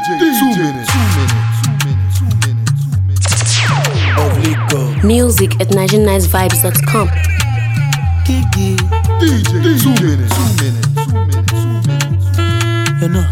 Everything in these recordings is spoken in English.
Music at NigerianNiceVibes.com. Kiki. DJ, 2 minutes. You know.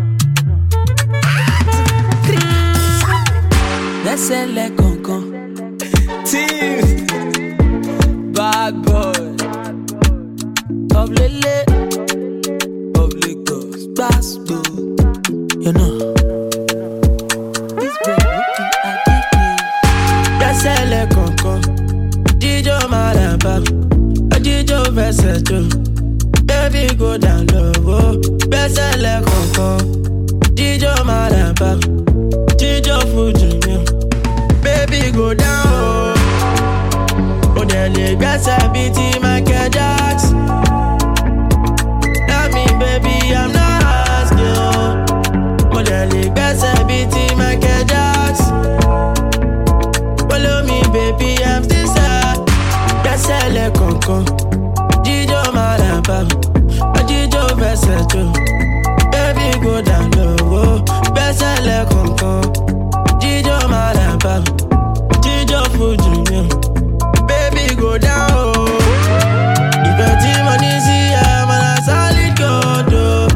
Lẹ́sẹ̀ lẹ́kọ̀ọ̀kan. Team. Bad boy. Of Lele. Of Lagos. Gbasgbo. You know. This boy looking at Kiki. Lẹ́sẹ̀ lẹ́kọ̀ọ̀kan. Jíjó Maraba. Jíjó fẹsẹ̀ jó. Baby go down low. Bẹ́sẹ̀ lẹ́kọ̀ọ̀kan. Jíjó Maraba. Jíjó Fuji. Baby go down. Oh, dele gbẹ́sẹ̀ bíi ti Michael Jackson. Tell me, baby, I'm not asking. Oh, dele gbẹ́sẹ̀ bíi ti Michael Jackson. Follow me, baby, I'm still sad. Gbẹ́sẹ̀ lẹ́kọ̀ọ̀kan. Jíjó Maraba. Jíjó fẹsẹ̀ jó. Baby go down low. Gbẹ́sẹ̀ lẹ́kọ̀ọ̀kan. Jíjó Maraba. Jíjó Fuji. Baby go down. If your team money see I'm on a solid gold.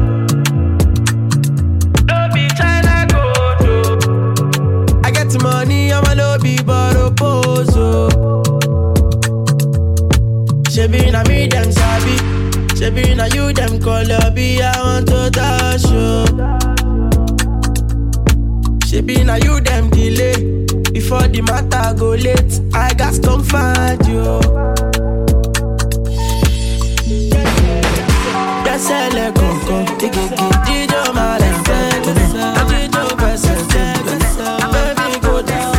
Don't be China gold. I get the money, I'm a lobby but oppose. Shebi na me them sabi. Shebi na you them call lobby. I want to touch you. Shebi na you them delay. Before the matter go late, I got come find you. Gbẹ́sẹ̀ lẹ́kọ̀ọ̀kan. Jíjó Maraba. Jíjó fẹsẹ̀ jó. Baby go down.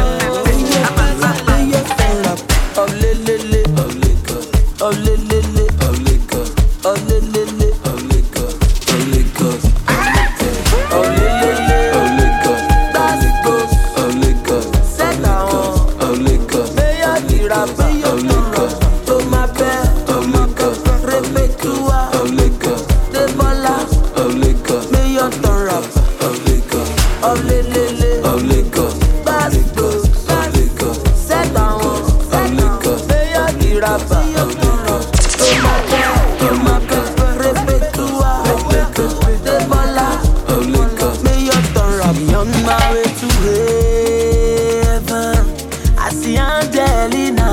Of Lele. Of Lagos. Of Lele. Of Lagos. Of Lele. Of Lagos. Of Lagos. Of Lele. Of Lagos. Of Lagos. Of Lagos. Of Lagos. To my bed. Of Lagos. Repetua. Of Lagos. De Bola. Of Lagos. Mayor Torrap. Of Lagos. Of Lele. Of Lagos. Basco. Of Lagos. Set down. Of Lagos. Mayor Dirapa. Of Lagos. To my bed. Repetua. Of Lagos. De Bola. Of Lagos. Mayor Torrap. On my way to heaven. I see Angelina.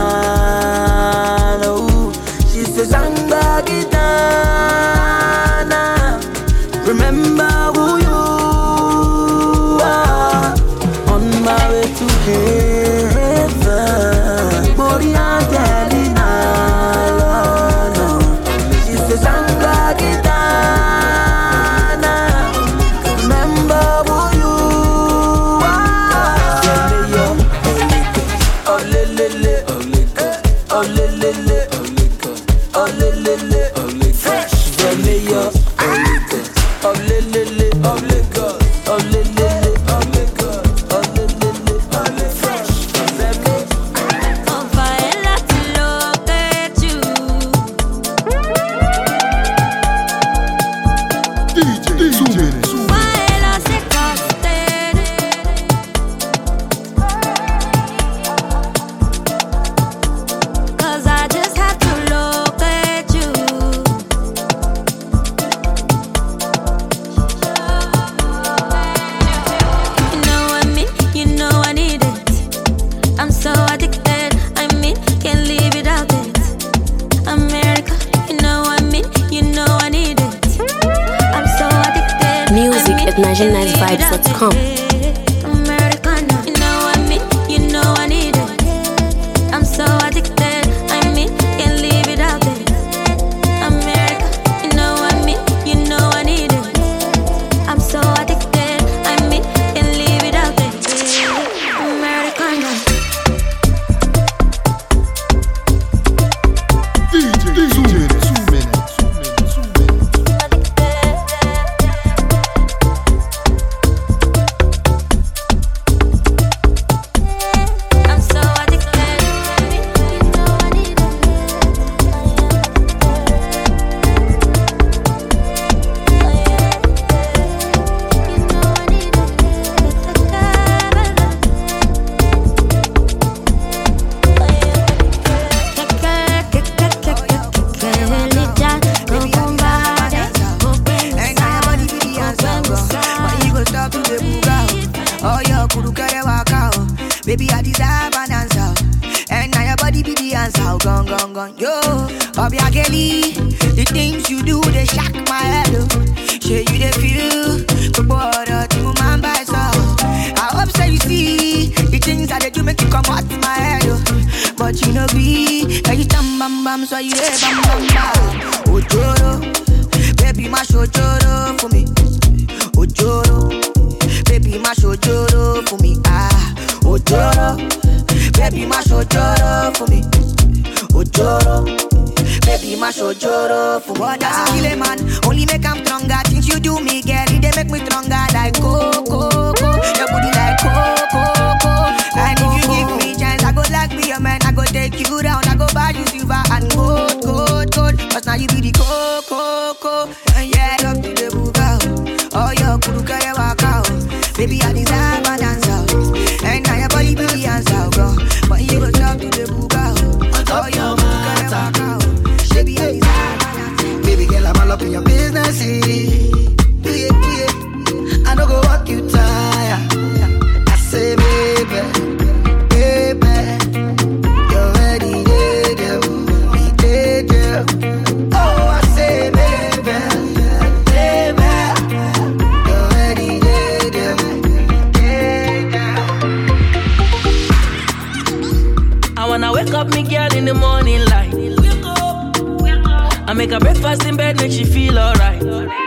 Oh, she says I'm back in Ghana. Remember who you are. On my way to heaven. Body Angelina. No. She says I'm back in Ghana. Remember who you are. Of Lele. Of Lagos. Of Lele. Of Lagos. Of Lele. Of Lagos. Fresh. The mayor. Of Lagos. Of Lele. Of Lagos. Of Lele. Of Lagos. Of Lele. Of Lagos. Fresh. DJ, 2 minutes. Cause I just have to look at you. You know what I mean? You know I need it. I'm so addicted. I mean, can't live without it. America, you know what I mean? You know I need it. I'm so addicted. Music I mean, at NigerianNiceVibes.com. Americana, you know what I mean? You know I need it. I'm so addicted. I mean, can't live without it. America, you know what I mean? You know I need it. I'm so addicted. I mean, can't live without it. Americana. DJ, 2 minutes. Baby, I deserve an answer. And now your body be the answer. Gone, gone, gone. Yo, Obiageli, the things you do, they shock my head. Shey you they feel the border to my by so. I hope so you see the things that they do make you come out my head. But you know be, can you tam bam bam so you hey bam bam bam. Ojoro, baby mash ojoro for me. Ojoro, baby mash ojoro for me. Ah, ojoro, baby mash ojoro for me. Ojoro, baby mash ojoro for me. What does kill a man? Only make him stronger. Things you do me, girl, they make me stronger. Like coco, your booty like coco. And if you give me chance, I go like be a man. I go take you down. I go buy you silver and gold, gold, gold. But now you be the coco. And yeah, love to the buga. Oh, your kuru kare waka. Baby, I deserve an answer. And now your body be the answer, girl. But you go talk to the buga. Oh, your kuru kare waka. Baby, I deserve an answer. Baby girl, I'm all up in your business. Yeah. I don't go walk you tired. I say, baby, you're ready, girl. We did, girl. Oh, I say, baby, you're ready, girl. I wanna wake up me girl in the morning light. I make her breakfast in bed, make she feel alright.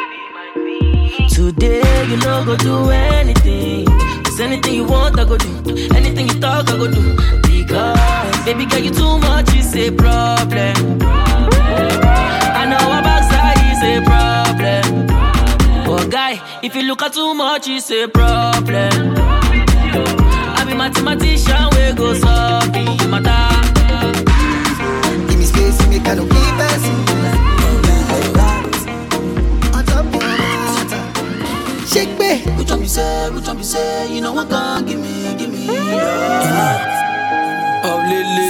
Today, you know, go do anything. Cause anything you want, I go do. Anything you talk, I go do. Because, baby girl, you too much, it's a problem. I know our backside is a problem. But guy, if you look at too much, it's a problem. I be mathematician, we go solve the matter. Give me space, make I don't keep passing. On top of my shake me. Which one be say, you know what can give me your heart. Oh, Lily.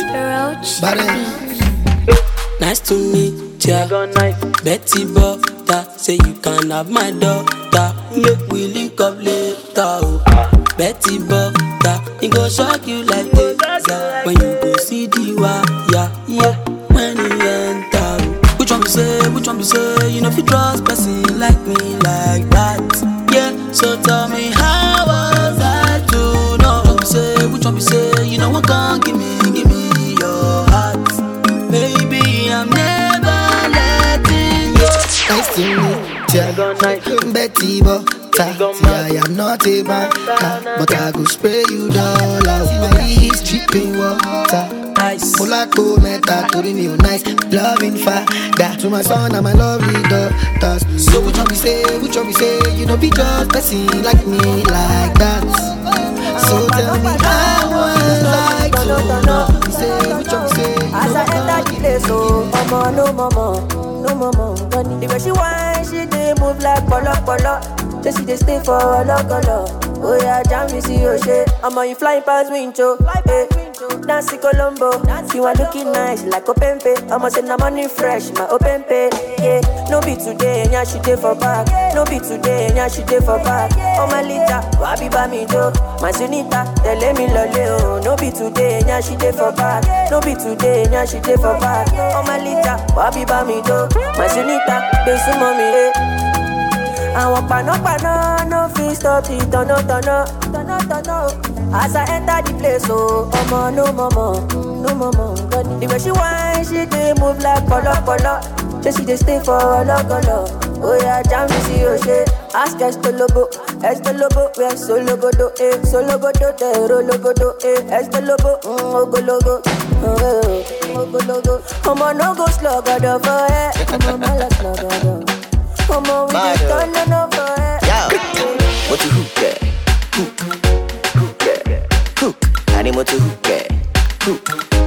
Nice to meet ya. Betty Butter, say you can have my daughter. Make we link up later. Oh. Betty Butter, it go shock you like this. When you go see the wire, yeah. When you enter, which one be say, you know if you trust person like me like that, yeah. So tell me how was I to know? Which one be say, you know what can't give me your heart, baby, I'm never letting you. Nice to meet ya, Betty Butter. I am not a banker, but I go spray you dollars. My lips dripping water. Ice. Polako meta, to me nice. Loving fire, that to my son and my lovely daughters. So which one we say, you know be just person like me like that. So tell me how was like to know. Which one we say, as I enter the place, oh, mama, no mama. The way she whine, she dey move like polo. So she dey stay for a long color. Oh yeah, jam me see your shit. I'm on you flying past window. Nancy Colombo, you are looking nice like Openpe. I'ma send the money fresh, my Openpe. Yeah, no be today, and she dey for back. No be today, and she dey for back. Oh my lita, wabi ba mi do. My sunita, they let me lole oh. No be today, and she dey for back. No be today, and she dey for back. Oh my lita, wabi ba mi do. My sunita, they sumo me eh. I want pano, no fee stop it, turn up. As I enter the place, oh, no mama. The way she whine, she dey move like polo. So she dey stay for a long color. Oh yeah, jam me see your shit. Ask Estolobo, where solo go do, solo go do, rolo go do, Estolobo, ogologo. Come on, no go slug out of her head. Come on, my last slug out of. Come on, we just turn on over it. Yo, what you hook there? Hook. I didn't want to hook there. Hook.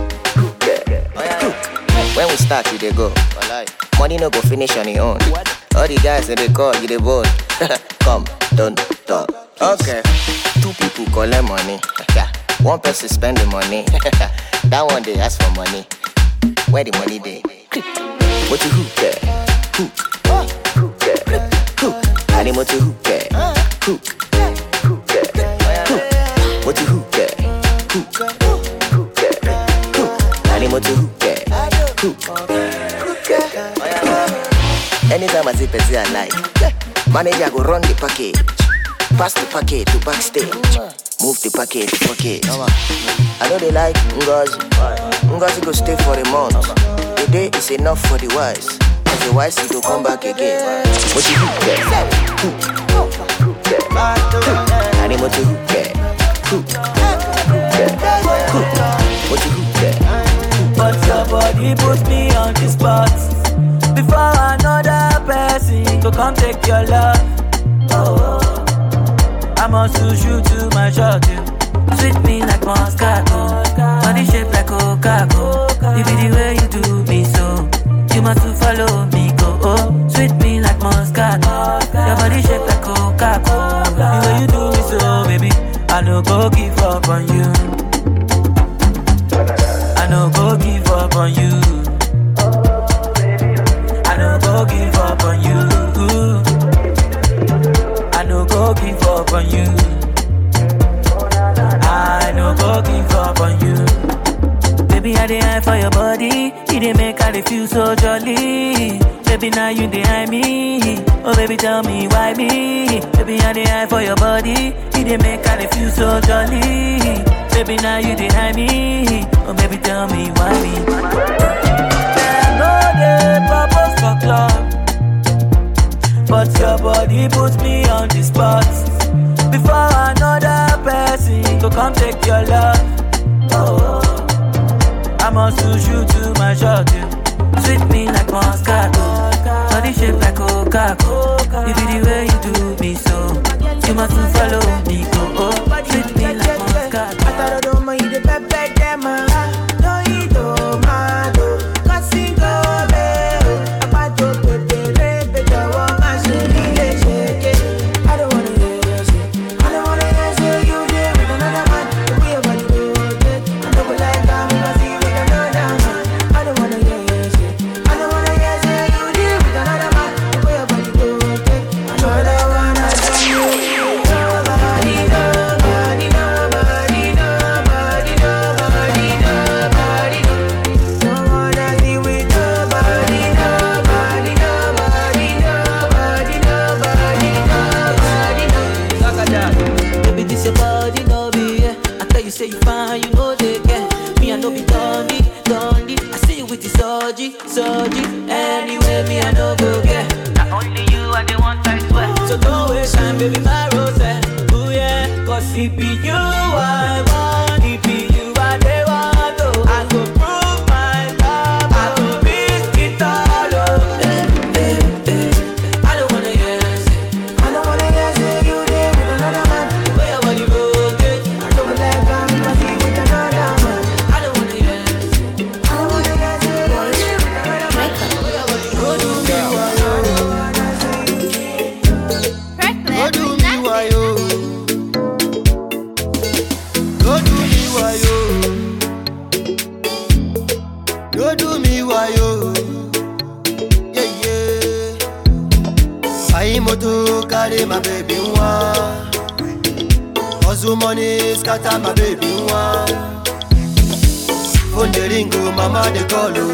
When we start, you they go. Money no go finish on your own. All the guys that they call, you they bold. Come, don't talk. Okay. 2 people collect money. 1 person spend the money. That one they ask for money. Where the money they? What you hook there? Hook. I didn't want to hook there. Hook. What you hook there? Animal to anytime I see Pezzy alive, manager go run the package, pass the package to backstage, move the package to package. I know they like Ngozi. Ngozi go stay for a month. The day is enough for the wise. As the wise he go come back again. What you hook there? Animal to hook there. What you hook there? But your body puts me on the spot. Before another person to come take your love. Oh, I must lose you to my shot. Sweet me like Moscato, body shape like Coca-Cola. You be the way you do me so. You must follow me, go. Oh, sweet me like Moscato, your body shape like Coca-Cola. The way you do me so, baby, I no go give up on you. I no go give up on you. I no go give up on you. I no go give up on you. I no go give up on you. Baby, I dey eye for your body. You dey make I dey feel so jolly. Baby, now you dey eye me. Oh, baby, tell me why me. Baby, I dey eye for your body. You dey make I dey feel so jolly. Baby, now you dey eye me. Oh, baby, tell me why me. There no dey purpose for club, but your body puts me on the spot. Before another person to come take your love. Oh, I must lose you to my shot. Sweet me like Moscato, body shape like Coca-Cola. You be the way you do me so. You must follow me, go. Oh, sweet me like Moscato. I thought I don't mind the pepper, them. No, you don't mind. Cause you go, babe. About to put the rape, the woman, she really shake it. I don't wanna hear you say. I don't wanna hear you there with another man. The way your body do it, I don't like I'm gonna see with another man. I don't wanna hear you say. I don't wanna hear you there with another man. The way your body do it, I know that one I don't you. Nobody, nobody, nobody, nobody, nobody, nobody. Don't wanna see with nobody, nobody, nobody, nobody, nobody, nobody. Baby, this your body, no be, yeah. I tell you, say you fine, you know they care. Me, I know be Dundee. I see you with the surgery. Anyway, me, I know go get. Not only you, I the one I swear. So don't waste time, baby, my rose. Ooh, yeah, cause it be you I want, it be you I they want. Oh, I go prove my love, I go risk it all. Oh, I don't wanna hear you say. I don't wanna hear you there with another man. Where your body broken? I don't like I'm gonna see with another man. I don't wanna hear you say. I don't wanna hear you there with another man. Go do me why yo. Go do me why yo. Go do me why yo. Yeah, yeah. I moto carry my baby one. Hustle money scatter my baby one. Phone the ringo, mama they call you.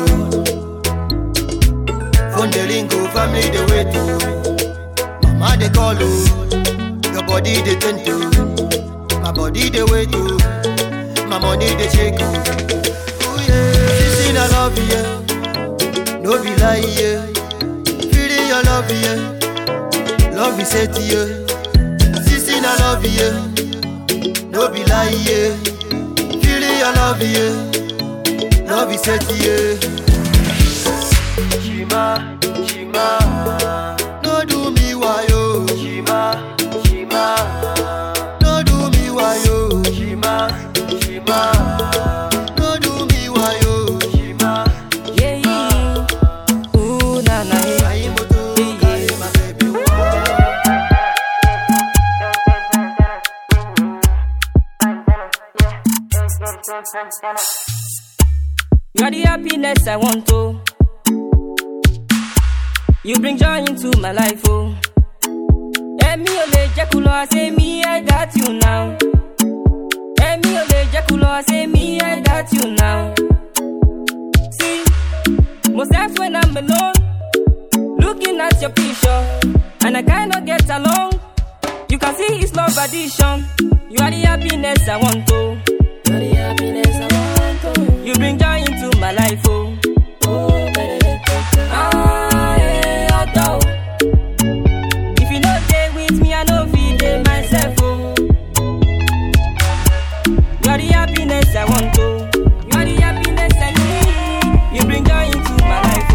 Phone the ringo, family they wait to. Mama they call you. Your body they tend to. My body they wait to. My money they shake you. Oh yeah, this I love you. No be lie yeah. Feeling your love yeah. Love is set you. Sissy I love you. No be lie yeah. Feeling your love yeah. Love is set you. Shima, no do me why yo. Shima, no do me why yo. Shima, no do me why yo. Shima, Yeah, ooh, na na, I moto carry my baby one. You are the happiness I want to. You bring joy into my life, oh. Emi ole jekulo, I say me, I got you now. Emi no dey jeculo, say me, I got you now. See, most times when I'm alone, looking at your picture, and I cannot get along. You can see it's love addiction. You are the happiness I want to. You are the happiness I want to. You bring joy into my life, oh. Oh, baby. Ah, yeah, I if you not there with me, I know feel it myself, oh. You are the happiness I want to. You are the happiness I need. You bring joy into my life,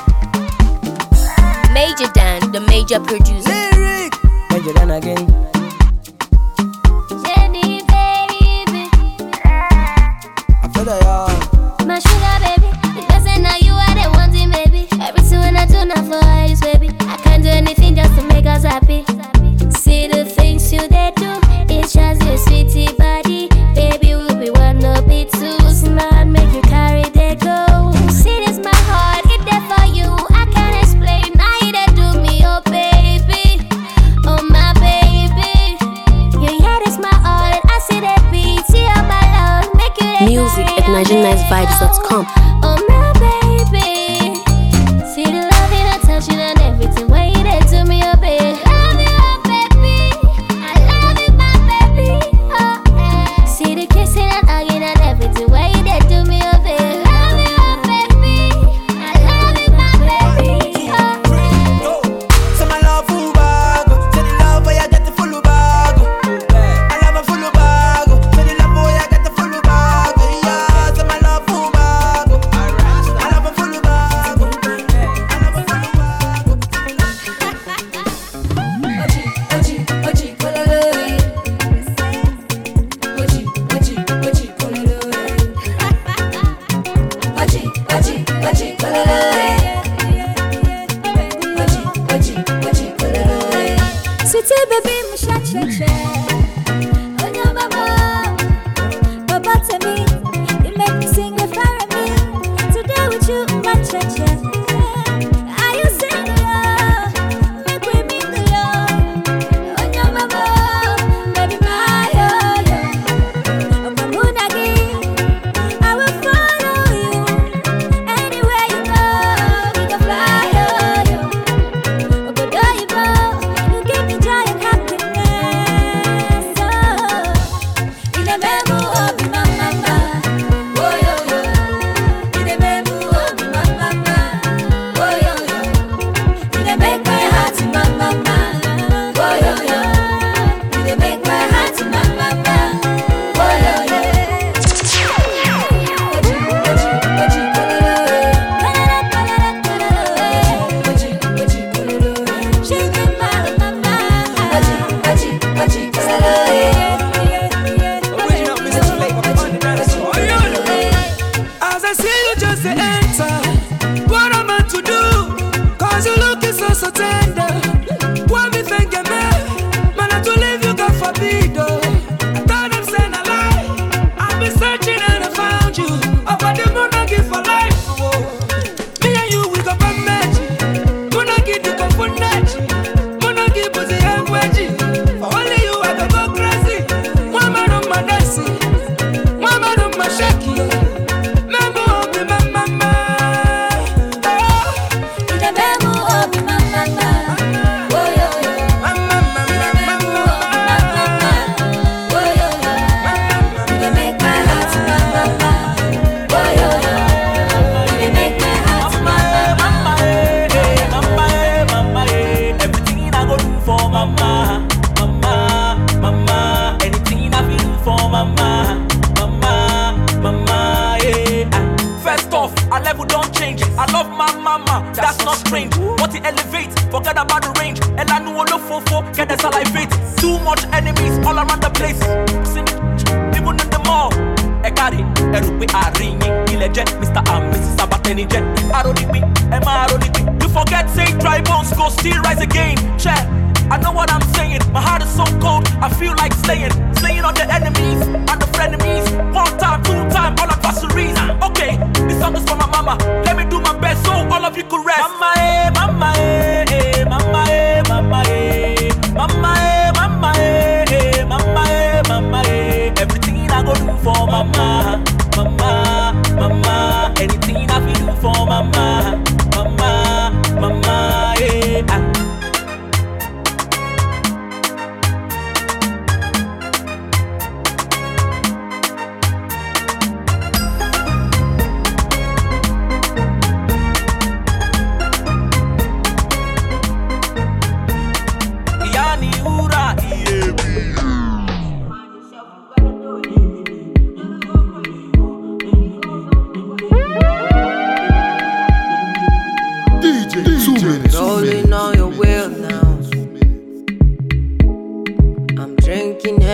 oh. Major Dan, the major producer. Lyric. Major Dan again. Jenny, baby. I feel that My sugar, baby. Because I know you are the one thing, baby. Everything when I do now for eyes, baby. I can't do anything just to make us happy. See the things you they do. It's just your sweetie body. Baby, we'll be one, no be two. Smart, make you carry the go. See this my heart, it there for you. I can't explain. Now you they do me, oh baby. Oh my baby. You hear this my heart. I see that beat. See how my love make you the Music at NigerianNiceVibes.com. Oh my baby. See the love in the touching and everything. Why you there to me, oh baby. Love you, oh baby. I love you, my baby. Oh yeah. See the kissing and hugging and everything. Why you there to me, oh baby. Love you, oh baby. I love you, my baby. Oh yeah. So my love full bag. Say the love where you get the full bag. I love a full bag. Say the love where you get the full bag. Yeah, so my love full bag. I love a full bag. I love a full bag. Sweetie baby, musha cheche. On your mama, Baba to me, you make me sing the fire me. Today with you, my cheche. Are you single? Make we mingle. On your mama, baby my yo. On my moonagi, I will follow you. Anywhere you go, we can fly yo. Obodo you go, you give me joy and happiness. Oh, in a memo of my mama. Oh yo yo. In a memo of my mama. Oh yo yo. In a make my heart in my mama. Oh yo yo. In a make my heart in my mama. Oh yo yo. As I see you just enter, what am I to do? Cause you looking so tender. What me think you man, I to leave you, God forbid. I thought I'm saying a lie. I've been searching and I found you. About the monarchy for life. Me and you, we got a match. Monarchy, the component. Monarchy, pussy and wedgie. For only you, I can go crazy. One man on my dancing. One man on my shaky. Memo of me, my mama. In a memo of my mama. Oh yo yo. My mama, In a memo of my mama. Oh yo yo. You dey make my heart my mama. Oh yo yo. You dey make my heart my mama. Everything I go do for mama, mama, mama. Anything I feel do for mama, mama, mama, yeah. First off, our level don't change. I love my mama, that's not strange. What it elevates, forget about the range. And I know all the fofo, get the salivate. Too much enemies all around the place. Sing, even in the mall. Ekari, Erupe Arini, Ilejet, Mr. and Mrs. Sabateni Jet, Arodibi, Emma Arodibi. You forget, say dry bones go still rise again. Check, I know what I'm saying. My heart is so cold, I feel like slaying all the enemies and the frenemies. One time, two time, all adversaries. Okay, this song is for my mama. Let me do my best so all of you could rest. Mama, eh, mama, eh, eh, mama, eh, mama, eh, mama, eh, mama, eh, eh, mama, eh, mama, eh. Everything I go do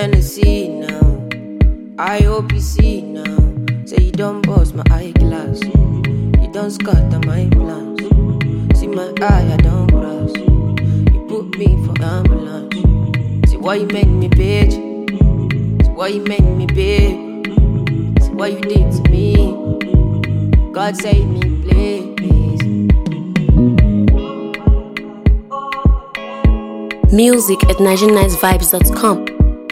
Hennessy now. I hope you see now. Say you don't bust my eyeglass. You don't scatter my plans. See my eye, I don't cross. You put me for ambulance. See why you make me bitch. See why you make me babe. See what you did to me. God save me, please. Music at NigerianNiceVibes.com.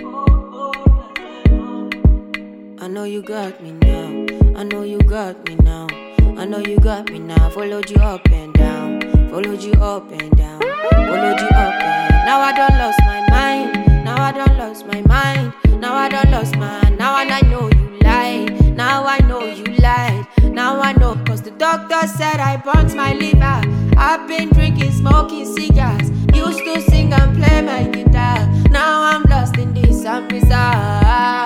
I know you got me now. I know you got me now. I know you got me now. Followed you up and down. Followed you up and down. Followed you up and down. Now I done lost my mind. Now I done lost my mind. Now I done lost my. Now and I know you lied. Now I know you lied. Now I know, cause the doctor said I burnt my liver. I've been drinking, smoking cigars. Used to sing and play my guitar. Now I'm lost in this and bizarre.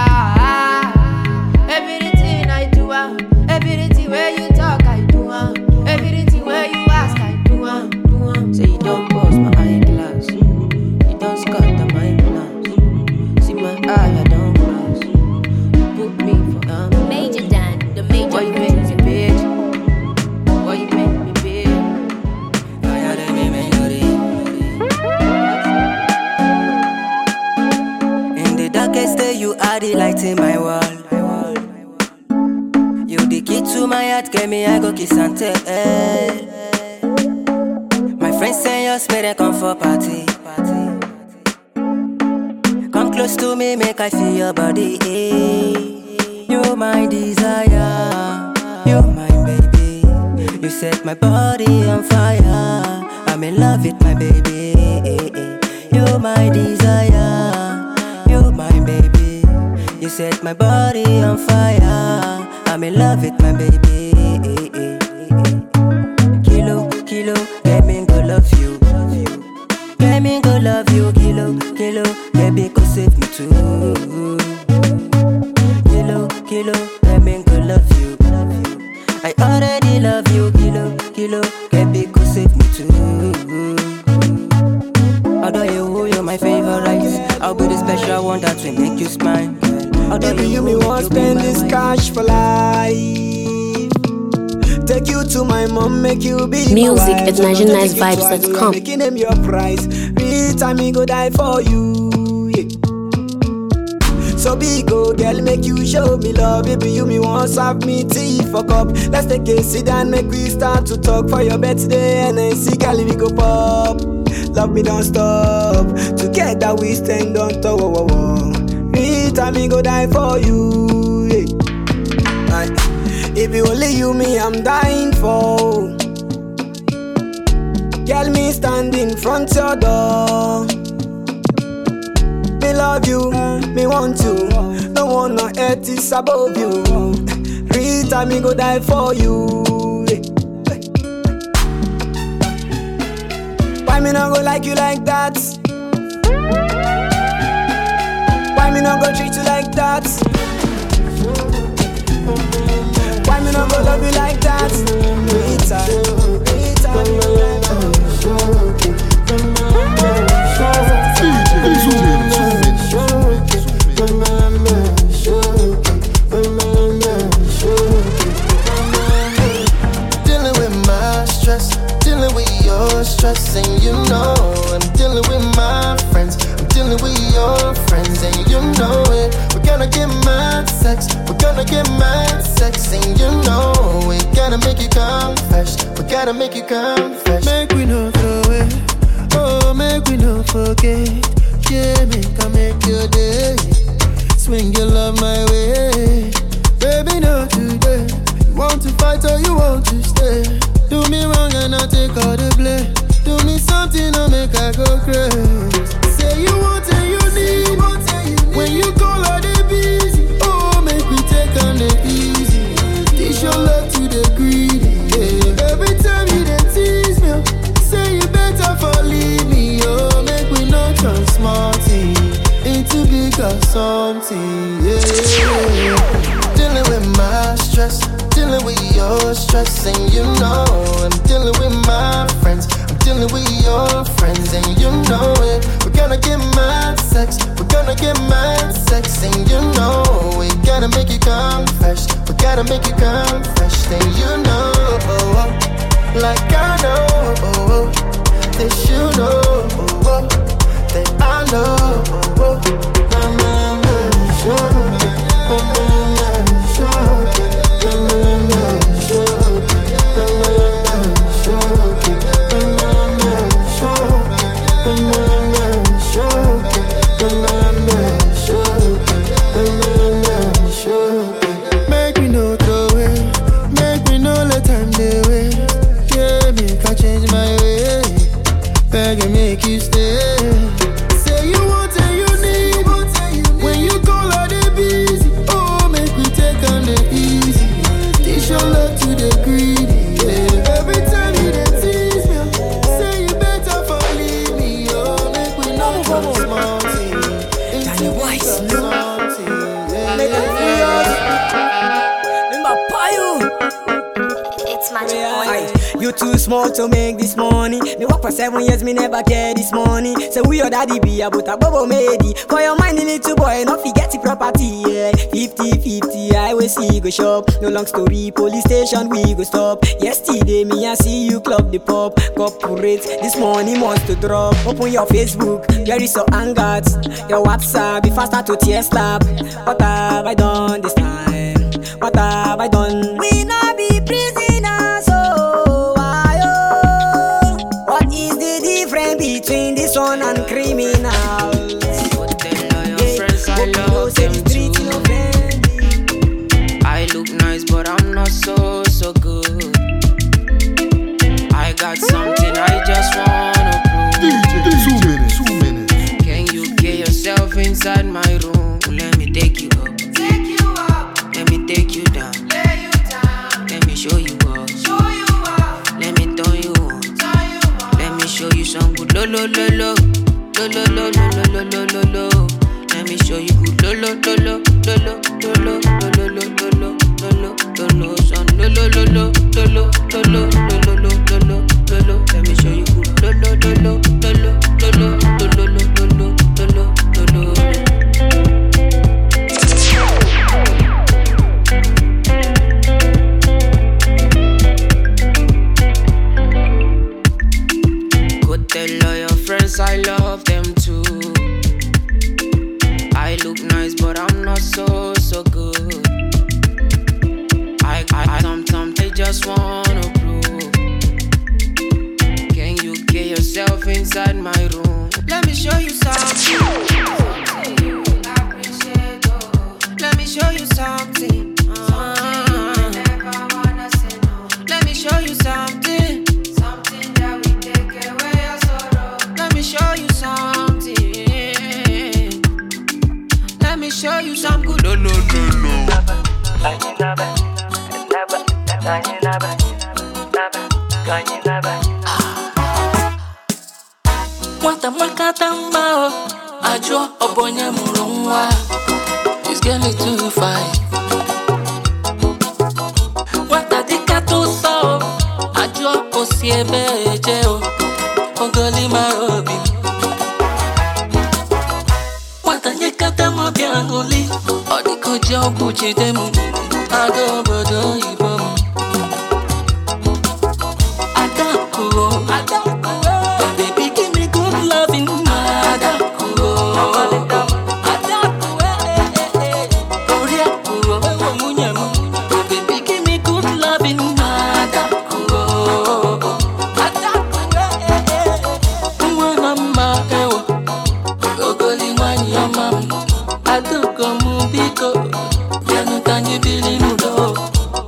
Everything I do, everything where you talk, I do. Everything where you ask, I do. Say you don't bust my eyeglass. You don't scatter my plans. See my eye, I don't cross. You put me for Major Dan, the major. Why you make me bitch? Why you make me bitch? In the darkest day, you are the light in my world. You the key to my heart, get me, I go kiss and tell. My friends say your spirit come for party. Come close to me, make I feel your body. You're my desire, you're my baby. You set my body on fire. I'm in love with my baby. You're my desire, you're my baby. You set my body on fire. I'm in love with my baby. Kilo, kilo, let me go love you. Let me go love you. Kilo, kilo, baby, go save me too. Kilo, kilo, let me go love you. I already love you. Kilo, kilo, baby, go save me too. Although you're my favorite, I'll be the special one that will make you smile. Baby, you me want spend this cash for life. Take you to my mom, make you be Music my wife. at NigerianNiceVibes.com. Making him your price. Real time me go die for you. Yeah. So big go girl, make you show me love. Baby, you me want serve me tea for cup. Let's take a sit down, make we start to talk for your birthday. And then see girl, we go pop. Love me don't stop. Together we stand on top. Whoa, whoa, whoa. Real time me go die for you. Yeah. Right. If you only you me, I'm dying for. Girl, me stand in front your door. Me love you, me want you. No one no earth is above you. Real time me go die for you. Why me not go like you like that? Why me not go treat you like that? Why me not go love you like that? Real time, real time. Dealing with my stress, dealing with your stress, and you know I'm dealing with my friends. I'm dealing with your friends, and you know it. We're gonna get mad sex, we're gonna get mad sex, and you know we gotta make you confess. We gotta make you confess. Make we no throw it, oh make we no forget. Yeah, make your day. Swing your love my way, baby, not today. You want to fight or you want to stay? Do me wrong and I take all the blame. Do me something or make I go crazy. Say you want and you need. When you call her the busy, oh make we take on the easy. Teach your love to the greedy. Yeah. Every time you dey tease me, say you better for leave me. Oh make we not turn smarty into bigger something. Yeah. Dealing with my stress, dealing with your stress, and you know I'm dealing with my friends. I'm dealing with your friends, and you know it. We're gonna get mad sex, we're gonna get mad love. Make me no throw away, make me no let time dey waste. Yeah, make I change my way, beg and make you stay. Say you want and you need, when you call I dey busy. Oh, make we take on the easy, teach your love to the greedy. Yeah. Every time you dey tease me, say you better for leave me. Oh, make we no come small thing. Danny Wise, Make it furious. It's Magic Boy. You too small to make this money. Me work for 7 years, me never get this money. Say we your daddy be about a bobo made. For your mind, little boy, not forget the property. Yeah, 50-50, I will see go shop. No long story, police station we go stop. Yesterday me I see you club the pop. Corporate, this money must to drop. Open your Facebook, there is your hangouts. Your WhatsApp, be faster to tear slap. What have I done this time? What have I done? We not be prisoners, oh, why, oh. What is the difference between this one and criminals? But tell all your friends I love them too. I look nice but I'm not so good. I got something I just wanna prove. 2 minutes. Can you get yourself inside my room? Let me take you up. Let me take you down. Let me show you up. Let me turn you on. Let me show you some good lo lo lo lo. Lo lo lo lo lo lo lo lo lo. Let me show you good lo lo lo lo lo lo lo lo lo lo lo lo lo lo lo son lo lo lo lo lo lo lo lo lo lo lo lo. Let me show you good lo lo lo lo lo lo lo lo lo lo lo lo lo. Tell all your friends I love them too. I look nice but I'm not so good. I sometimes I just wanna prove. Can you get yourself inside my room? Let me show you something. Let me show you something. Let me show you something. Let me show you something. Let me show you some good. No, no, no, no. Mwata mwakata mbao ajua obonye murungwa. This girl is too fine. Mwata dikatu so ajua osiebe jeo. Ogoli marobi. Mwata nyekata mwabiangoli. Odiko jobu jidemu. Ado bodo ibomu. Adakuro. Baby give me good loving. Adakuro. Oriakuro. Munyemu. Baby give me good loving. Adakuro. Ogoli wani ya mamu. Aduko mubiko. Yanu tanyi bili mudo.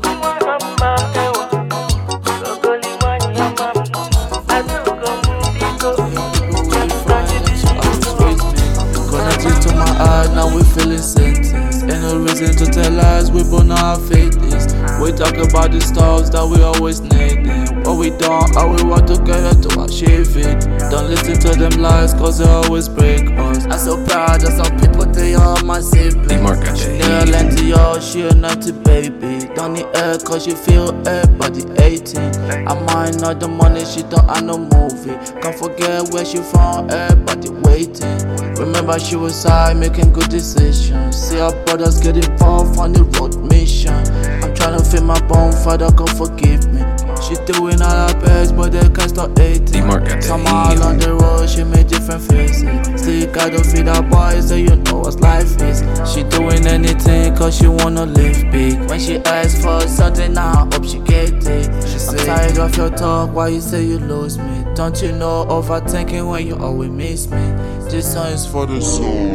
Connected to my heart, now we feeling sentenced. Ain't no reason to tell lies, we both know how fate is. We talk about the stuff that we always needing. What we done, how we work together to achieve it. Don't listen to them lies, cause they always break us. I'm so proud of some people, they are my siblings. She never lent to y'all, she a 90 baby. Don't need her cause she feel her body 18. I mind not the money, she don't have no movie. Can't forget where she from, her body waiting. Remember she was high, making good decisions. See our brothers get involved on the road mission. I'm trying to feel my bone, Father, God forgive me. She doing all her best, but they can't stop hating. Some all on the road, she made different faces. Still gotta feed her boys, so you know what life is. She doing anything cause she wanna live big. When she asks for something, I hope she get it. I'm tired of your talk, why you say you lose me? Don't you know overthinking when you always miss me? This song is for the soul.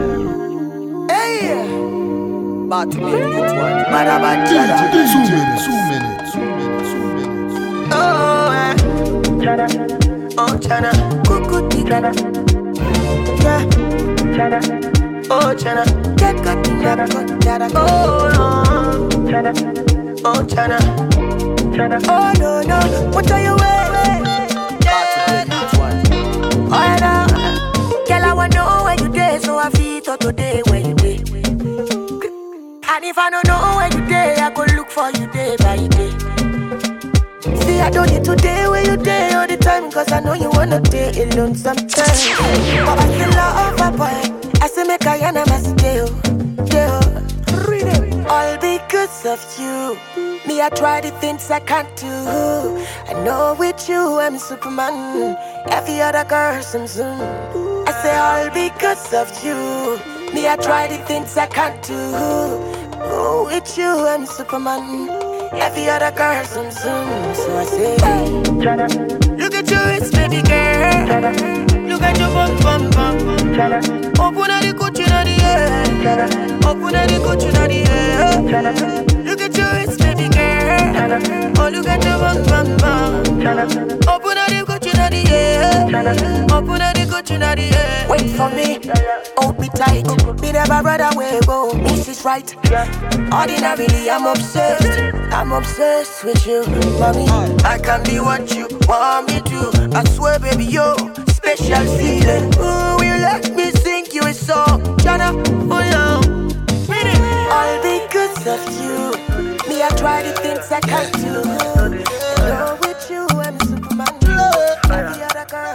Hey! About to be a good one. Oh, Chana, cuckoo, Chana, yeah, oh, Chana, Chana, oh, Chana, oh, no, no, what are you wearing? Oh, no, girl, I wanna know where you day, so I feel today where you day. And if I don't know where you day, I go look for you day by day. See, I don't need to day where you day all the time, cause I know you wanna day alone sometimes. But I still love my boy, I say make I and I stay, all because of you. Me, I try the things I can't do. I know with you I'm Superman. Every other girl soon. I say all because of you. Me, I try the things I can't do. Oh, with you I'm Superman. Every other girl soon. So I say, look at your waist, baby girl. Look at your bum. Open up the Gucci in the air. Open up the Gucci in the air. Look at your waist, baby girl. Oh, look at your bum. Open up the Gucci in the air. Open up the Gucci in the air. Wait for me, hold me tight. Be there, my brother, where you go. This is right. Ordinarily, I'm obsessed with you, mommy. I can be what you want me to. I swear, baby, yo, special feeling. Ooh, you let me sing you a song, Jana, oh yeah. All because of you. Me, I try the things I can't do. Girl, with you, I'm Superman. Every other girl,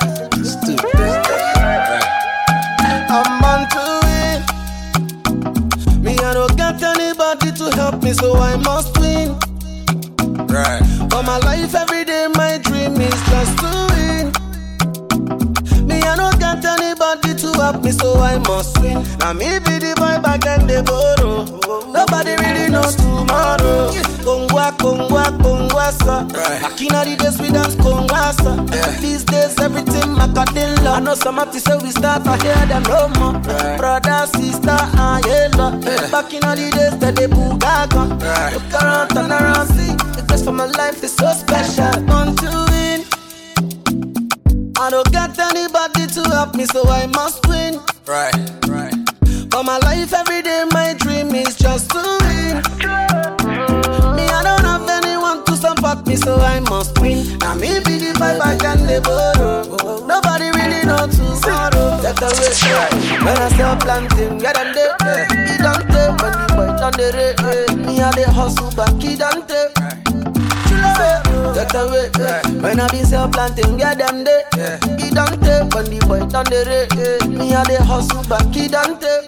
I'm born to win. Me, I don't got anybody to help me, so I must win. Right. For my life, every day, my dream is just to win. Me, I don't got anybody to help me, so I must win. Now me be the boy back and the borrow. Nobody really knows tomorrow. Kongwa, sir. Back in the days we dance Kongwa, sir. These days everything Macadilla. I know some have to say we start, I hear them no more. Brother, sister, yellow. Back in the days that they boogaga. Look around, turn around, see. Because for my life is so special. Want to win. I don't got anybody to help me, so I must win. Right. For my life, every day, my dream is just to win. Me, I don't have anyone to support me, so I must win. Now me be the vibe I can the borrow. Nobody really know tomorrow. That's the way. When I start planting, get on there. He don't take when the boy done the rate. Me and the hustle back, he don't take. That's the way. When I been self planting, get them there. He don't take when the boy done the rate. Me and the hustle back, he don't take.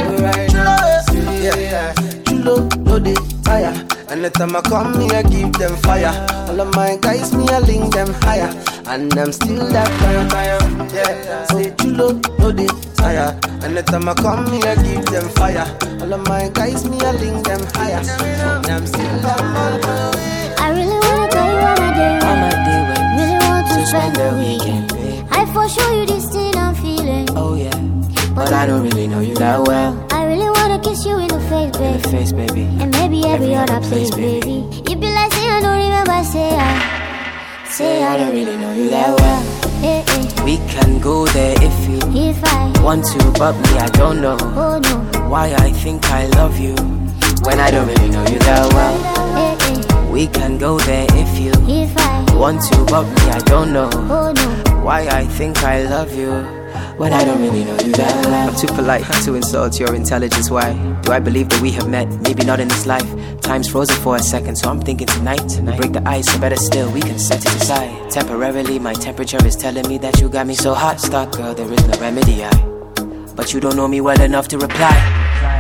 Chulo, no they tire. Anytime I come, me I give them fire. All of my guys, me I link them higher. And I'm still that fire. Yeah, say chulo, no they tire. Anytime I come, me I give them fire. All of my guys, me I link them higher. And I'm still that fire. I really wanna tell you what I do. Really want to spend the weekend. I for sure you this thing I'm feeling. Oh yeah, but I don't really know you that well. I really wanna kiss you in the face, baby. And maybe every other place, baby. You be like, say I don't remember, say I don't really know you that well. We can go there if I want to, but me I don't know. Oh no, why I think I love you when I don't really know you that well. We can go there if I want to, but me I don't know. Oh no, why I think I love you when I don't really know you that well. I'm too polite to insult your intelligence. Why do I believe that we have met? Maybe not in this life. Time's frozen for a second, so I'm thinking tonight we break the ice, or better still, we can set it aside. Temporarily, my temperature is telling me that you got me so hot. Stop, girl, there is no remedy. But you don't know me well enough to reply.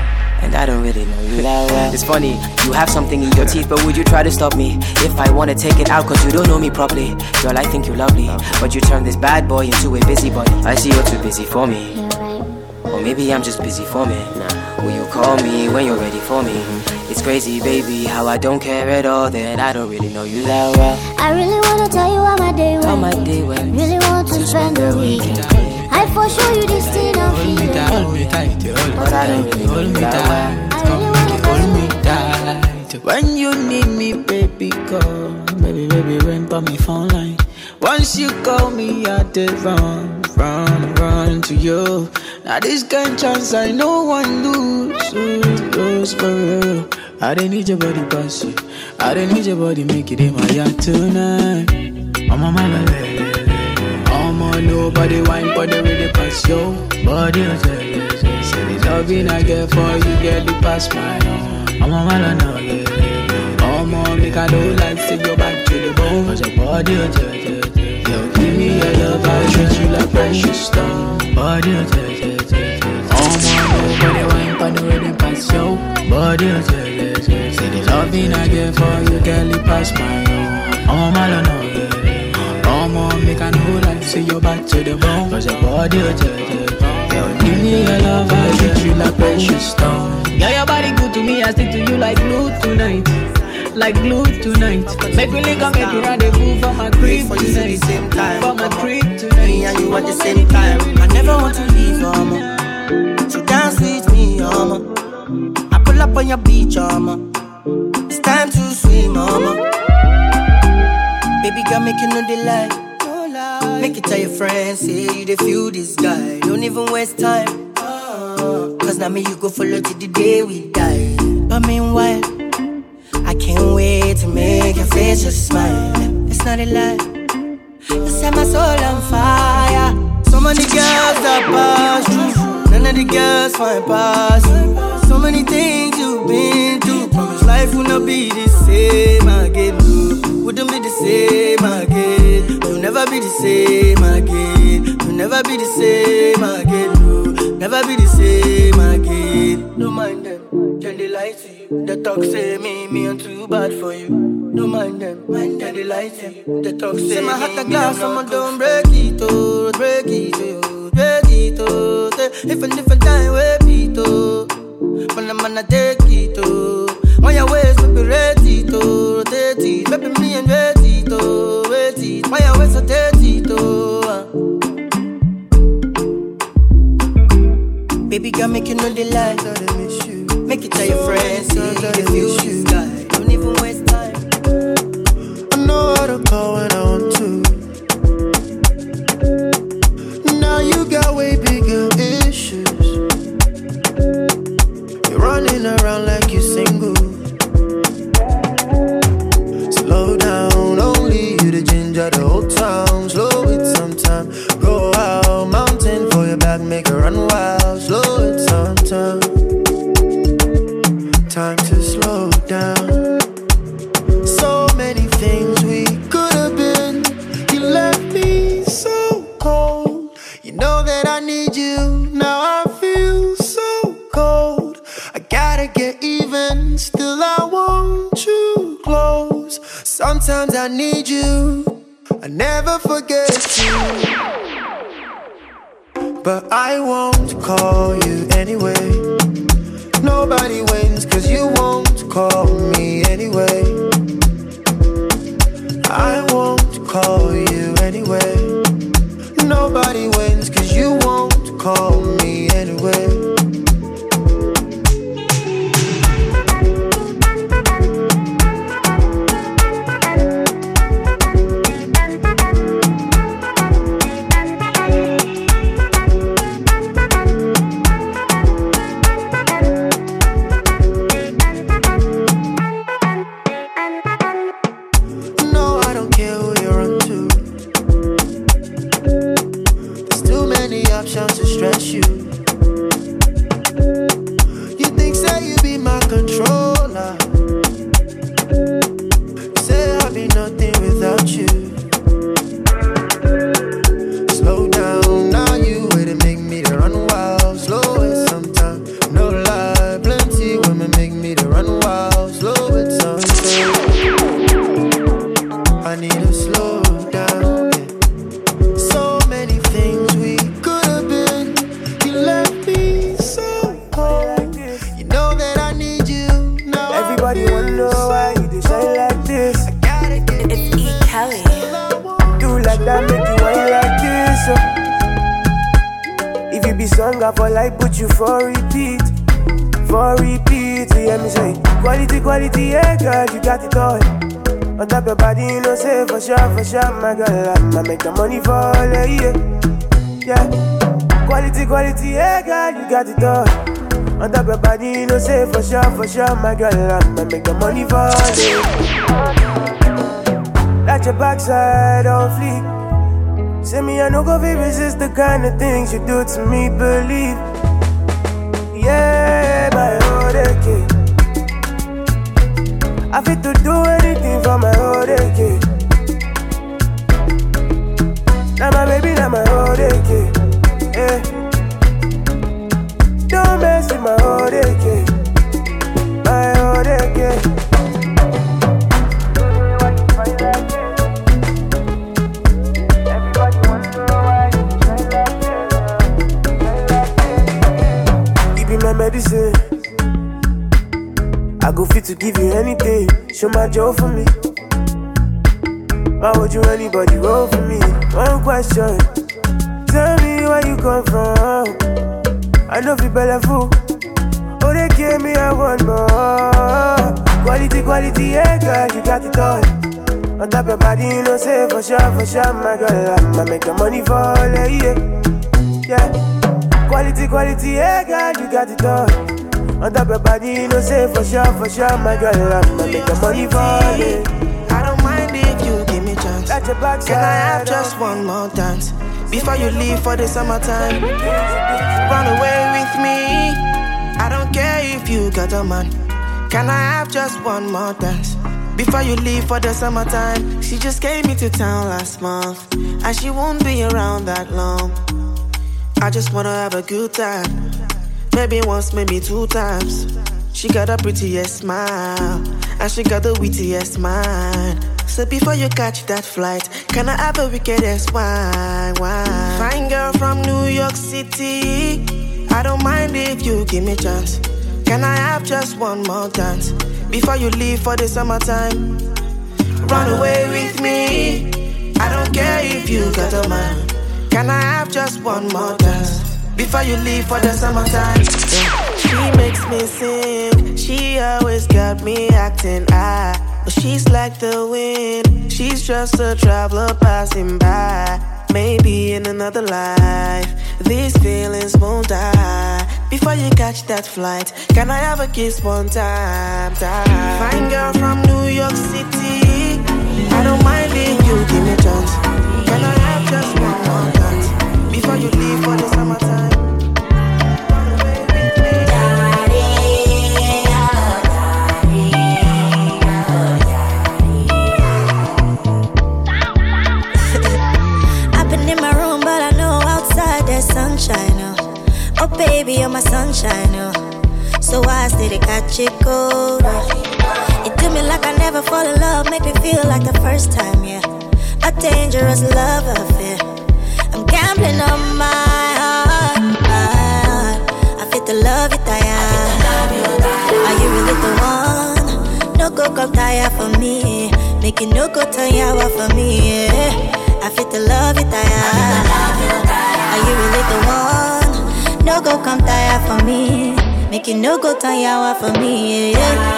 and I don't really know you that well. It's funny, you have something in your teeth, but would you try to stop me if I wanna take it out? Cause you don't know me properly. Girl, I think you're lovely, but you turn this bad boy into a busybody. I see you're too busy for me, or maybe I'm just busy for me. Will you call me when you're ready for me? It's crazy, baby, how I don't care at all that I don't really know you that well. I really wanna tell you how my day went. How my day went. Really want to spend the weekend. I for sure you this thing I'm feeling. Hold me tight, but I don't really hold me tight. Hold me tight. When you need me, baby, call. Baby, ring for me phone line. Once you call me, I did run to you. Now this kind chance I know one lose for real. I didn't need your body pass you. I didn't need your body make it in my yard tonight. I'm on my lady. I'm on nobody wine for the really pass yo. Body say the loving I get for you get the pass my own. I'm on my lady. I'm on make I don't like to go back to the bone. Cause your body yo, give me your love, I treat you like precious stone. Body nobody wine for the really pass yo. Body say the loving I get for you girl it pass my own. I'm on my lady. I'm on make I know like say you're back to the bone. Cause your body give me your love, I treat you like precious stone. Yeah, your body good to me, I stick to you like glue tonight. Like glue tonight. Make me link up, make you rendezvous for my crib tonight. Same time. For my crib tonight. Me and you at the same time. I never want to leave, mama. So dance with me, mama. I pull up on your beach, mama. It's time to swim, mama. Baby girl, make you know the lie. Make it tell your friends, say you dey feel this guy. Don't even waste time. Cause now me you go follow till the day we die. But meanwhile, I can't wait to make your face just smile. It's not a lie. You set my soul on fire. So many girls that pass through, none of the girls find past you. So many things you've been through. Promise life will not be the same again. Wouldn't be the same again. You'll never be the same again. You'll never be the same again. No, never be the same again. Don't mind them, then they lie to you. They talk say me I'm too bad for you. Don't mind them, then they lie to you. They talk say my heart a glass, I'ma don't break it, oh, break it, oh, break it, oh. If a different time, we beat, oh. When I'm gonna take it, oh. When your waist will be ready to rotate it. Baby, me and ready to wait it. When your waist rotate it, oh. Baby girl, make you know the lie. Make it tell your friends, see if you this guy. Don't even waste time. I know how to call when I want to. Now you got way bigger issues. You're running around like you're single. Slow down, only you the ginger the whole town. Slow it sometime. Go out, mountain for your back, make her run wild. Slow it sometime. Time to slow down. So many things we could have been. You left me so cold. You know that I need you. Now I feel so cold. I gotta get even. Still I want you close. Sometimes I need you. I never forget you. But I won't call you anyway. Nobody wins cause you won't call me anyway. I won't call you anyway. Nobody wins cause you won't call me anyway. Options to stress you. song up for life, put you for repeat. For repeat, you hear me say quality, quality, yeah girl, you got it all. On top your body, you know say for sure, my girl, I'ma make the money fall, yeah. Yeah, quality, quality, yeah girl, you got it all. On top your body, you know say for sure, my girl, I'ma make the money fall, yeah. That your backside on fleek. Say me, I no go fi resist the kind of things you do to me, believe. Yeah, my old kid. I fit to do anything for my old kid. Now my baby, now my old kid. Yeah. Don't mess with my old kid. My old kid. My medicine, I go fit to give you anything. Show my joy for me. Why would you anybody roll for me? One question, tell me where you come from. I know fi belle fool. Oh, they gave me a one more. Quality, quality, yeah girl, you got it all. On top your body, you know say for sure, my girl, I'ma make the money fall, yeah. Yeah. Quality, quality, yeah, girl, you got it all. On top your body, you know, say for sure, my girl, I'ma make the money fall, yeah. I don't mind if you give me chance. Can I have just one more dance before you leave for the summertime? Run away with me. I don't care if you got a man. Can I have just one more dance before you leave for the summertime? She just came into town last month, and she won't be around that long. I just wanna have a good time. Maybe once, maybe 2 times. She got a prettiest smile, and she got the wittiest mind. So before you catch that flight, can I have a wickedest wine? Fine girl from New York City, I don't mind if you give me a chance. Can I have just one more dance before you leave for the summertime? Run away with me. I don't care if you got a man. Can I have just one more dance before you leave for the summertime? Yeah. She makes me sing. She always got me acting high, but she's like the wind. She's just a traveler passing by. Maybe in another life, these feelings won't die. Before you catch that flight, can I have a kiss one time? Fine girl from New York City, I don't mind if you give me a chance. Can I have just one more dance before you leave for the summertime? I've been in my room, but I know outside there's sunshine. Oh baby, you're my sunshine. So I stay to catch it cold. You do me like I never fall in love, make me feel like the first time, yeah. A dangerous love affair. I'm gambling on my heart. I feel the love you tire. Are you really the one? No go come tire for me. Make it no go turn you out for me, yeah. I feel the love you tire. Are you really the one? No go come tire for me. Make it no go turn you out for me, yeah.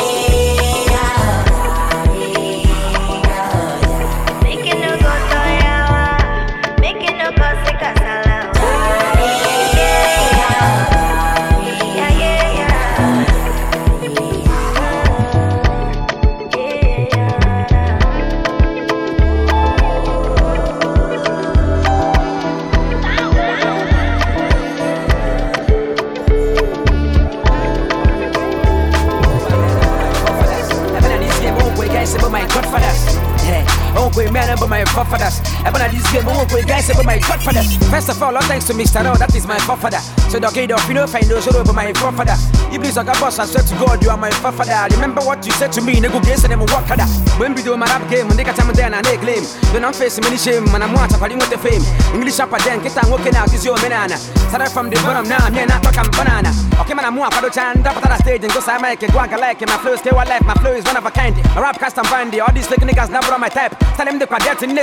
But my forefathers. Even at this game, I won't go guys about my godfathers. First of all thanks to Mr. Rowe, that is my forefather. So the kid of you know, find those over my forefather. You please, I got boss, I swear to God, you are my forefather. Remember what you said to me, nego games and them walk harder. When we do my rap game, when they catch them then and they claim. Then I'm facing many shame, and I'm want to party with the fame. English up then, get on working out, is your banana. Started from the bottom now, I'm here not talking banana. Okay, man, I'm more for the chan, up at the stage and go I make it, walk like it. My flow stay alive, my flow is one of a kind. A rap custom bandy, all these fake niggas never on my type. Tell them the quadrat in this.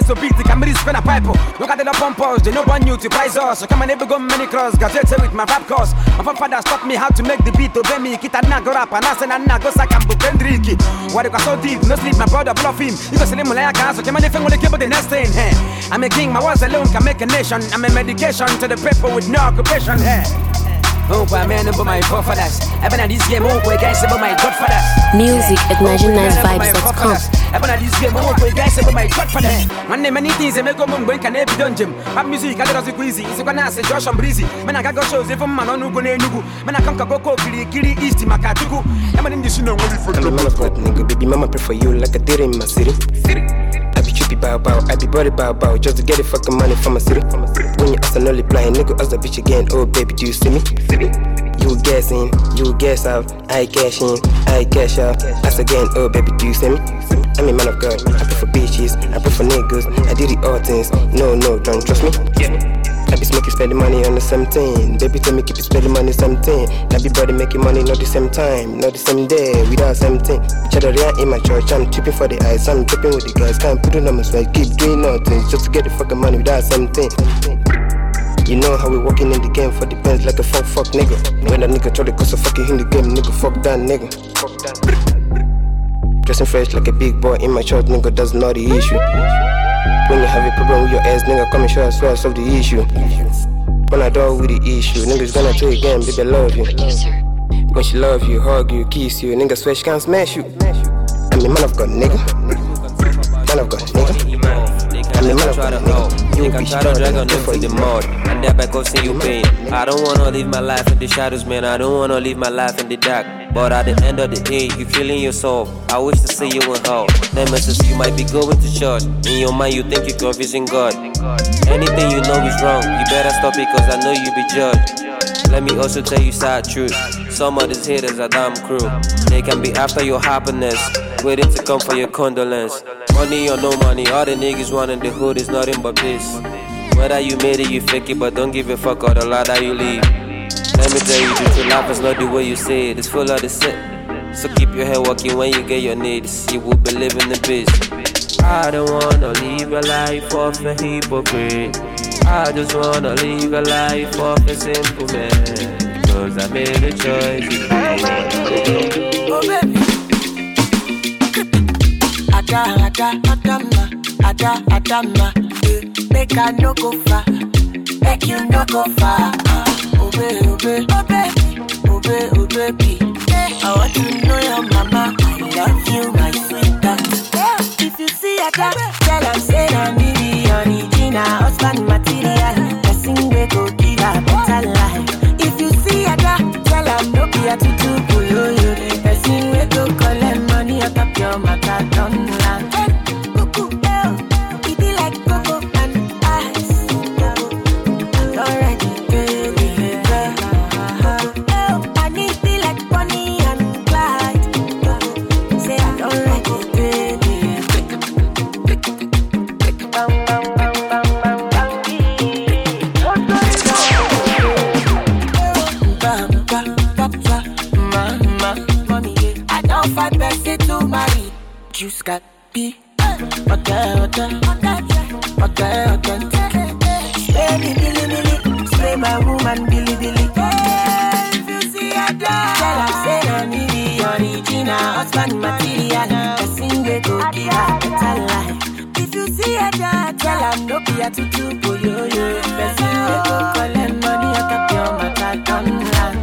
so beat the camera spin a pipe. Look at the pompous, they no want you to price us. So come on, never go many cross, gazette with my rap course. My father taught me how to make the beat, obey me, kita na go rap, and I say na go sack and book and drink it. Why they got so deep, no sleep, my brother bluff him. You go see him like a so come on, if I'm gonna keep the next thing, hey. I'm a king, my words alone can make a nation. I'm a medication to the people with no occupation, hey. Oh, my man, but my forefathers. I've been at this game, oh, guys, about my godfathers. Music at NigerianNiceVibes.com. I've been at this game, oh, guys, about my godfathers. One day, many things, I make a mum, can every dungeon. Pop music, I got easy. It's a good answer, Josh and Breezy. When I got shows, if I'm man on Nugu, when I come to Coco, Kiri, East, Makatuku. I'm in this, you know, ready for the man of God, nigga, baby, mama, pray for you like I did in my city. I be trippy bow bow, I be body bow bow, just to get the fucking money from my city. When you ask, I know they blind, nigga, ask the bitch again, oh, baby, do you see me? You gas in, you gas out, I cash in, I cash out. Ask again, oh baby, do you see me? I'm a man of God, I pray for bitches, I pray for niggas, I did it all things. No, don't trust me. I be smoking, spending money on the same thing. Baby tell me keep spending money something. I be brother making money not the same time, not the same day, without same thing. Chadaria in my church, I'm tripping for the eyes, I'm tripping with the guys, can't put it on my sweat, keep doing nothing just to get the fucking money without same thing. You know how we walking in the game for the pens like a fuck nigga. When that nigga try to cause a fucking in the game, nigga, fuck that nigga. Dressing fresh like a big boy in my church, nigga, that's not the issue. When you have a problem with your ass, nigga, come and show us where I solve the issue. When I do with the issue, niggas gonna tell you again, baby, I love you. When she love you, hug you, kiss you, nigga swear she can't smash you. I'm a man of God, nigga. Man of God, nigga. I'm a man of God, nigga. You can try to drag on them to the mud, and that back up see you pain. I don't wanna live my life in the shadows, man. I don't wanna live my life in the dark. But at the end of the day, you killing your soul. I wish to see you in hell. That messes you might be going to church. In your mind, you think you're confusing God. Anything you know is wrong, you better stop it, cause I know you be judged. Let me also tell you sad truth. Some of these haters are damn cruel. They can be after your happiness, waiting to come for your condolence. Money or no money, all the niggas running the hood is nothing but this. Whether you made it, you fake it, but don't give a fuck or the lie that you leave. Let me tell you, the true life is not the way you say it, it's full of the set. So keep your head walking when you get your needs, you will be living the biz. I don't wanna live a life of a hypocrite. I just wanna live a life of a simple man. Cause I made a choice. Oh baby, Adama, make I no go far, make you no go far. Oh baby, I want to know your mama. I love you, my sweetheart. If you see a dog, tell her say I'm the original husband material. The sing they go give her better life. If you see a dog, tell her no be a tutu puyo. The sing we go collect money out of your matter don't land. It be like cocoa and ice. I'm already baby. I need be like Bonnie and Clyde. Say I don't like it, baby. I don't find person to marry. Juice got be. Okay. Spray me, Billy. Spray my woman, Billy. If you see a dog, tell her say I need the original husband material. The sing they go give her better life. If you see a dog, tell her no be a tutu boyo. The sing they go collect money out of your matter don't land.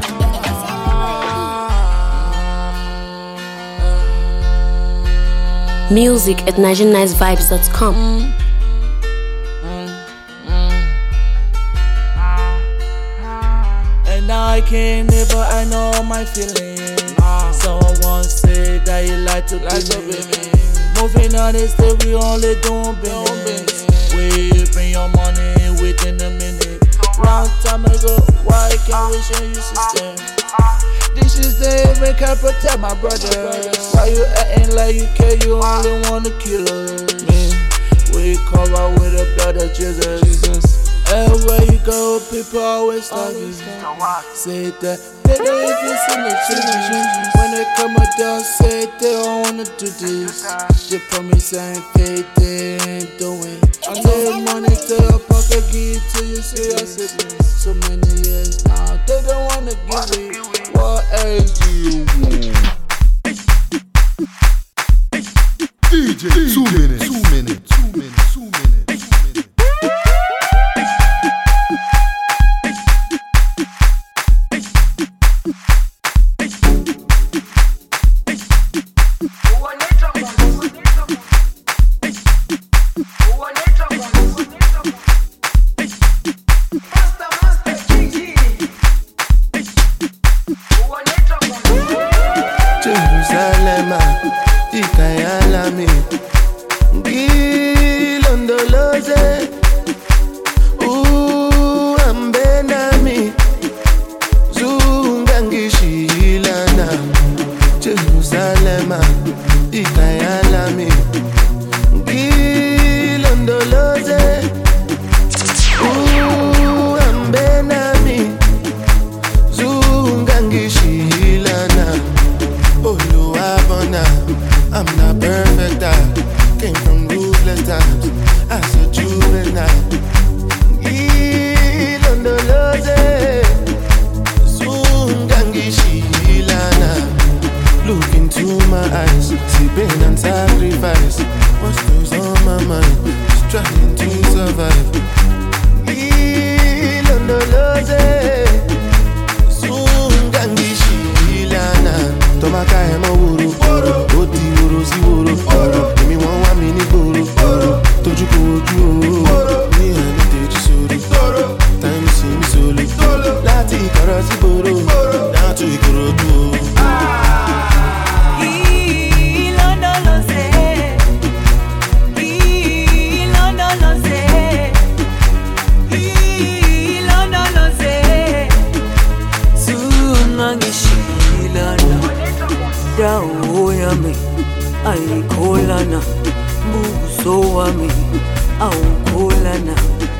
Music at NigerianNiceVibes.com. And now I can't live, but I know my feelings. Someone once said that you like to be me. Moving on is that we only doing business. We bring your money within a minute. Long time ago, why can't we change your system? This is the even can protect my brother. Why you acting like you care? You only wanna kill me. We cover with the blood of Jesus. Everywhere you go, people always love you. Say that they don't even see the change. When they come out there, say they don't wanna do this. They promise I ain't paid, they ain't doing. to your pocket, give it till you see your siblings. So many years now, they don't wanna give me. What else do you want? DJ, 2 minutes, 2 minutes, 2 minutes, 2 minutes, 2 minutes. Jerusalem, Ikayalami, Gilondoloze, Ambenami, Zungangishilana. Jerusalem, Ikayalami, Gilondoloze, Ambenami, Zungangishilana. Oluwabona, I'm not perfect, I came from ruthless times as a juvenile. Ilondoloze, Zungangishilana. Look into my eyes, see pain and sacrifice. What's goes on my mind, just trying to survive. Ilondoloze, Zungangishilana. Tomaka emo wuru, oti wuru si wuru. Emi won wa mi ni gboro, toju ko oju o. Mi eni teji soro, time si mi solo. Lati ikoro si boro, down to Ikorodu o. Dawo yami ayikholana buso wami awukholana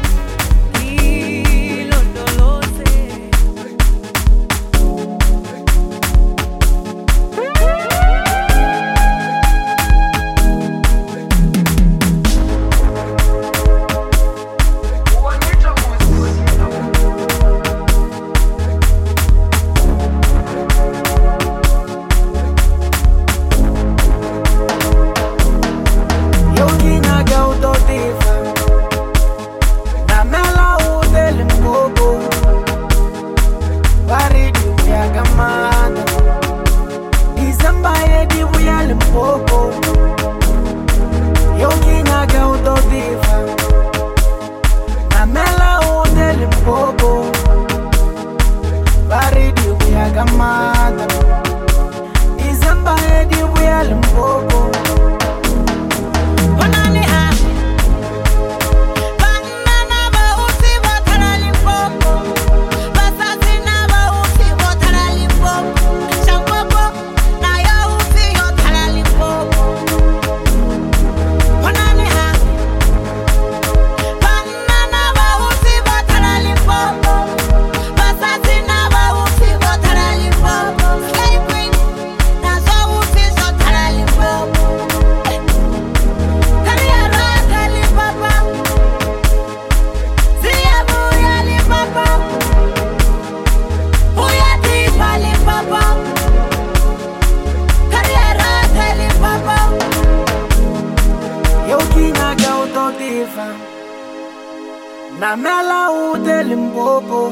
Namela ute Limpopo,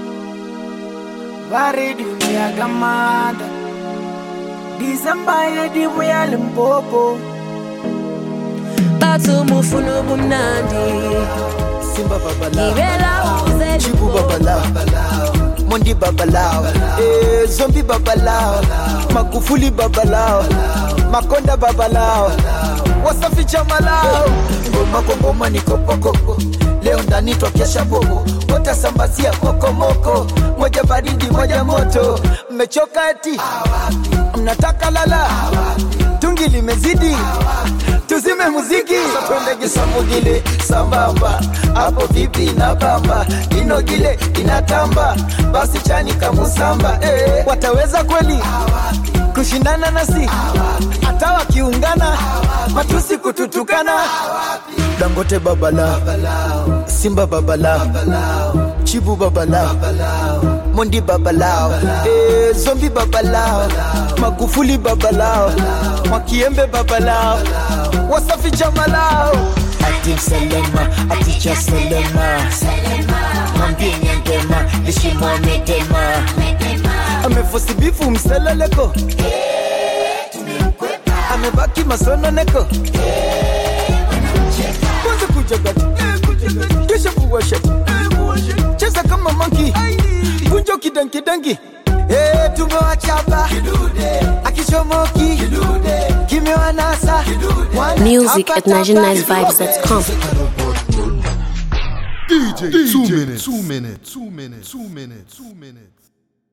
vari dunia gamada. December ye dibuya Limpopo. Batu mufulu bumnandi. Simba babalao, Chibu babalao, Mondi babalao, Zombi babalao, Magufuli babalao, Makonda babalao, Wasafi chamalao. Ngoma ngoma ni kopoko, leo ndani tokesha bobo, watasambazia mokomoko, moja baridi moja moto. Mmechoka eti, mnataka lala, tungi limezidi, tuzime muziki. Twende Gisamugile sambamba, hapo vipi na bamba, inogile inatamba, basi chani kamusamba. Wataweza kweli kushindana nasi, hata wakiungana matusi kututukana. Dangote babalao, Simba babalao, Chibu babalao, Mondi babalao, Zombi babalao, Magufuli babalao, Mwakiembe babalao, Wasafi jamalao. Atim Selema, Aticha Selema, Mambini ngema, Lishimo medema, amefosi bifu mseleleko, amebaki masono neko, kwanza kujagati, kisha kuwashati, cheza kama monkey, kunjo kidangi, tumewachapa, akishomoki, kimewanasa. Music at NigerianNiceVibes.com. DJ 2 minutes.